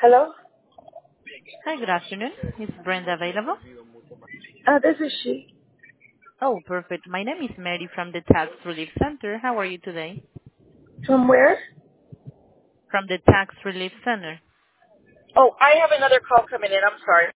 Hello? Hi, good afternoon. Is Brenda available? This is she. Oh, perfect. My name is Mary from the Tax Relief Center. How are you today? From where? From the Tax Relief Center. Oh, I have another call coming in. I'm sorry.